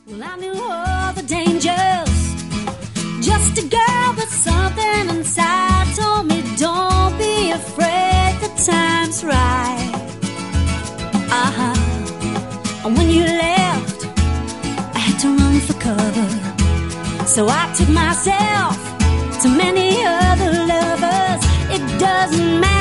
Well, I knew all the dangers. Just a girl, but something inside told me don't be afraid, the time's right. And when you left, I had to run for cover. So I took myself to many other lovers. It doesn't matter